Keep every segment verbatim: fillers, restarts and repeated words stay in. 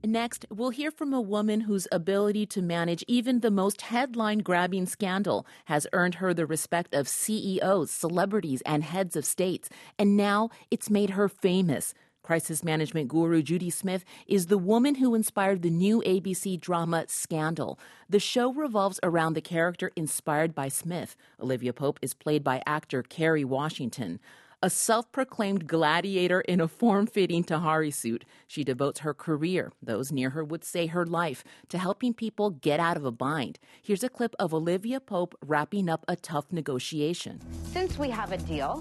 Next, we'll hear from a woman whose ability to manage even the most headline-grabbing scandal has earned her the respect of C E Os, celebrities, and heads of states. And now it's made her famous. Crisis management guru Judy Smith is the woman who inspired the new A B C drama Scandal. The show revolves around the character inspired by Smith. Olivia Pope is played by actor Kerry Washington. A self-proclaimed gladiator in a form-fitting Tahari suit, she devotes her career, those near her would say her life, to helping people get out of a bind. Here's a clip of Olivia Pope wrapping up a tough negotiation. Since we have a deal,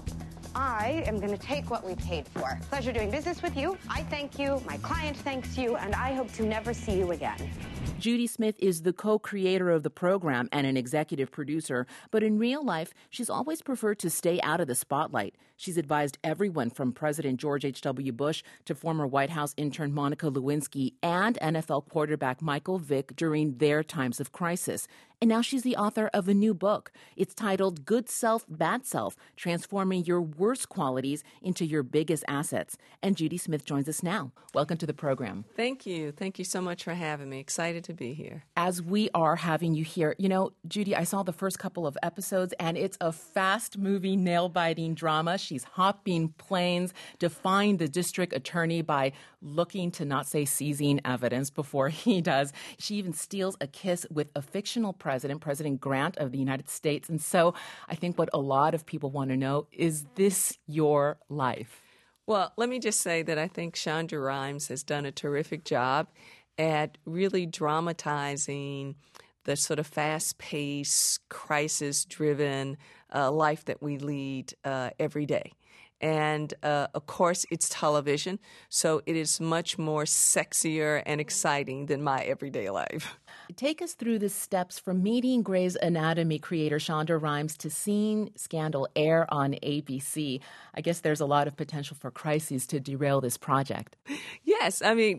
I am going to take what we paid for. Pleasure doing business with you. I thank you, my client thanks you, and I hope to never see you again. Judy Smith is the co-creator of the program and an executive producer, but in real life, she's always preferred to stay out of the spotlight. She's advised everyone from President George H W. Bush to former White House intern Monica Lewinsky and N F L quarterback Michael Vick during their times of crisis. And now she's the author of a new book. It's titled Good Self, Bad Self, Transforming Your Worst Qualities into Your Biggest Assets. And Judy Smith joins us now. Welcome to the program. Thank you. Thank you so much for having me. Excited to be here. As we are having you here, you know, Judy, I saw the first couple of episodes, and it's a fast-moving, nail-biting drama. She's hopping planes, defying the district attorney by looking to not say seizing evidence before he does. She even steals a kiss with a fictional president, President Grant of the United States. And so I think what a lot of people want to know, is this your life? Well, let me just say that I think Shonda Rhimes has done a terrific job at really dramatizing the sort of fast-paced, crisis-driven uh, life that we lead uh, every day. And, uh, of course, it's television, so it is much more sexier and exciting than my everyday life. Take us through the steps from meeting Grey's Anatomy creator Shonda Rhimes to seeing Scandal air on A B C. I guess there's a lot of potential for crises to derail this project. Yes, I mean,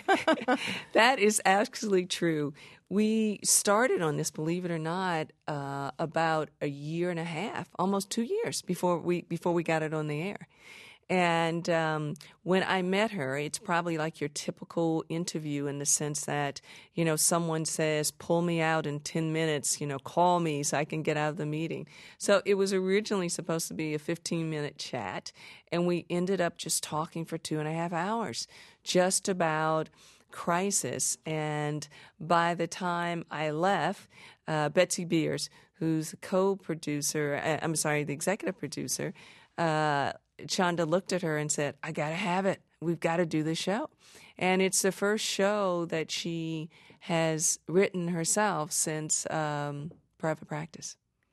that is actually true. We started on this, believe it or not, uh, about a year and a half, almost two years before we before we got it on the air. And um, when I met her, it's probably like your typical interview in the sense that, you know, someone says, pull me out in ten minutes, you know, call me so I can get out of the meeting. So it was originally supposed to be a fifteen-minute chat, and we ended up just talking for two and a half hours, just about crisis. And by the time I left, uh, Betsy Beers, who's the co-producer, uh, I'm sorry, the executive producer, uh, Shonda looked at her and said, I got to have it. We've got to do this show. And it's the first show that she has written herself since um, Private Practice.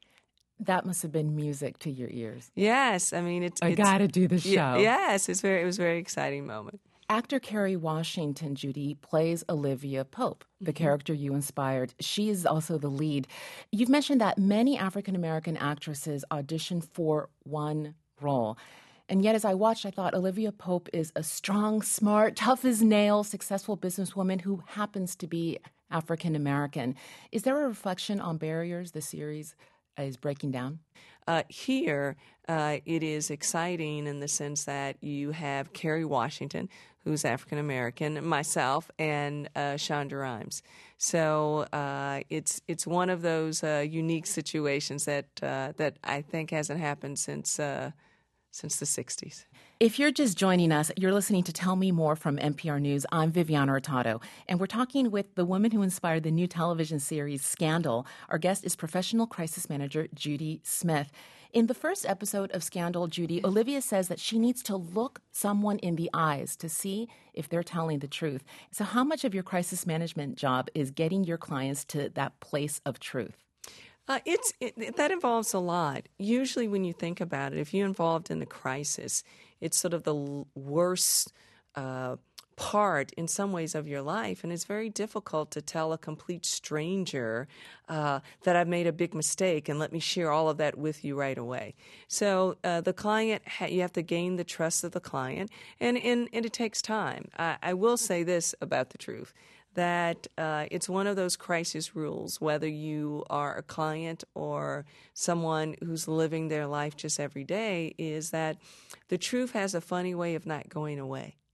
That must have been music to your ears. Yes. I mean, it's... I got to do the show. Yes. It's very, it was a very exciting moment. Actor Kerry Washington, Judy, plays Olivia Pope, the mm-hmm. character you inspired. She is also the lead. You've mentioned that many African-American actresses audition for one role. And yet, as I watched, I thought Olivia Pope is a strong, smart, tough as nails, successful businesswoman who happens to be African-American. Is there a reflection on barriers the series is breaking down? Uh, here, uh, it is exciting in the sense that you have Kerry Washington, who's African-American, myself, and uh, Shonda Rhimes. So uh, it's it's one of those uh, unique situations that uh, that I think hasn't happened since uh, since the sixties. If you're just joining us, you're listening to Tell Me More from N P R News. I'm Viviana Hurtado, and we're talking with the woman who inspired the new television series Scandal. Our guest is professional crisis manager Judy Smith. In the first episode of Scandal, Judy, Olivia says that she needs to look someone in the eyes to see if they're telling the truth. So how much of your crisis management job is getting your clients to that place of truth? Uh, it's it, that involves a lot. Usually when you think about it, if you're involved in a crisis, it's sort of the l- worst uh, part in some ways of your life, and it's very difficult to tell a complete stranger uh, that I've made a big mistake and let me share all of that with you right away. So uh, the client, ha- you have to gain the trust of the client, and, and, and it takes time. I, I will say this about the truth, that uh, it's one of those crisis rules, whether you are a client or someone who's living their life just every day, is that the truth has a funny way of not going away.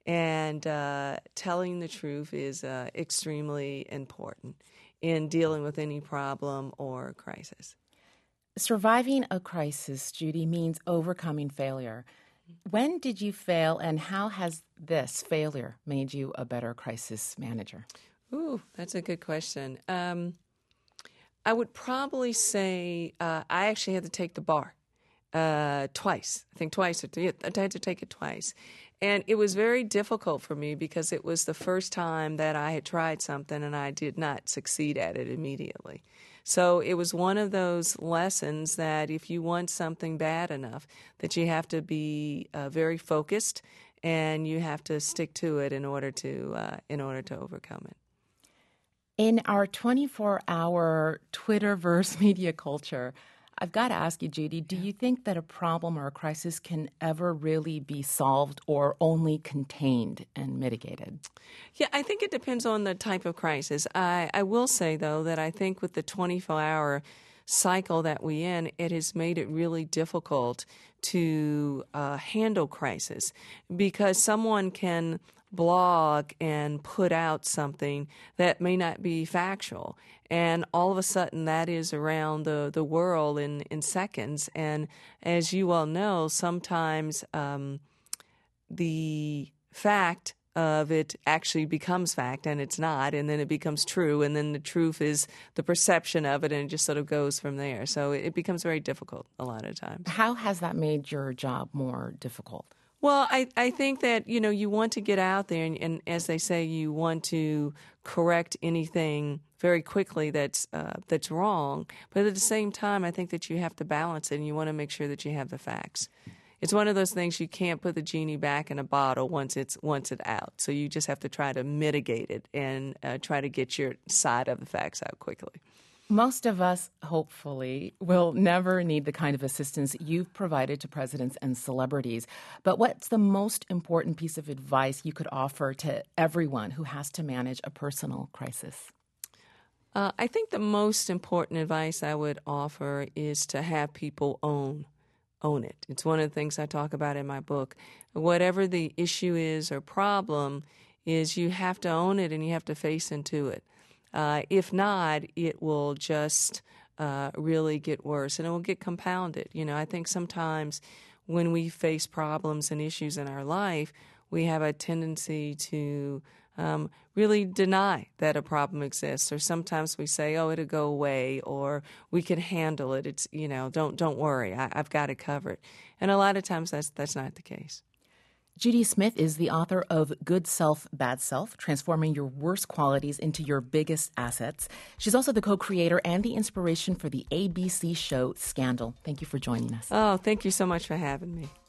And uh, telling the truth is uh, extremely important in dealing with any problem or crisis. Surviving a crisis, Judy, means overcoming failure. When did you fail, and how has this failure made you a better crisis manager? Ooh, that's a good question. Um, I would probably say uh, I actually had to take the bar uh, twice. I think twice or three. I had to take it twice. And it was very difficult for me because it was the first time that I had tried something and I did not succeed at it immediately. So it was one of those lessons that if you want something bad enough, that you have to be uh, very focused and you have to stick to it in order to uh, in order to overcome it. In our twenty-four hour Twitterverse media culture, I've got to ask you, Judy, do you think that a problem or a crisis can ever really be solved or only contained and mitigated? Yeah, I think it depends on the type of crisis. I, I will say, though, that I think with the twenty-four hour cycle that we're in, it has made it really difficult to uh, handle crisis because someone can blog and put out something that may not be factual. And all of a sudden that is around the, the world in, in seconds. And as you all know, sometimes um, the fact of it actually becomes fact and it's not, and then it becomes true, and then the truth is the perception of it, and it just sort of goes from there. So it becomes very difficult a lot of times. How has that made your job more difficult? Well, I, I think that, you know, you want to get out there and, and, as they say, you want to correct anything very quickly that's uh, that's wrong. But at the same time, I think that you have to balance it and you want to make sure that you have the facts. It's one of those things you can't put the genie back in a bottle once it's once it's out. So you just have to try to mitigate it and uh, try to get your side of the facts out quickly. Most of us, hopefully, will never need the kind of assistance you've provided to presidents and celebrities. But what's the most important piece of advice you could offer to everyone who has to manage a personal crisis? Uh, I think the most important advice I would offer is to have people own own it. It's one of the things I talk about in my book. Whatever the issue is or problem is, you have to own it and you have to face into it. Uh, if not, it will just uh, really get worse and it will get compounded. You know, I think sometimes when we face problems and issues in our life, we have a tendency to um, really deny that a problem exists, or sometimes we say, "Oh, it'll go away," or "We can handle it." It's, you know, don't don't worry, I, I've got it covered. And a lot of times that's that's not the case. Judy Smith is the author of Good Self, Bad Self, Transforming Your Worst Qualities into Your Biggest Assets. She's also the co-creator and the inspiration for the A B C show Scandal. Thank you for joining us. Oh, thank you so much for having me.